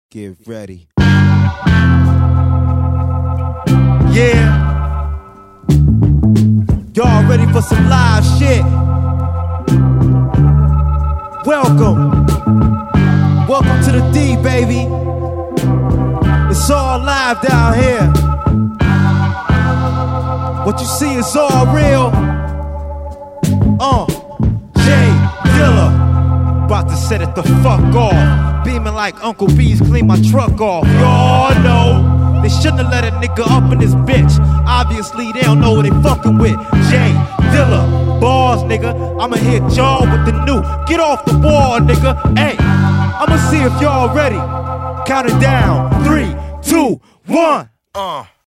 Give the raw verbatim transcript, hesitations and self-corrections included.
Get ready. Yeah. Y'all ready for some live shit? Welcome. Welcome to the D, baby. It's all live down here. What you see is all real. Uh, Jay Dilla. About to set it the fuck off. Beaming like Uncle B's clean my truck off. Y'all know they shouldn't have let a nigga up in this bitch. Obviously they don't know what they fucking with. Jay Dilla, bars nigga. I'ma hit y'all with the new. Get off the wall nigga. Hey, I'ma see if y'all ready. Count it down. Three, two, one. Uh.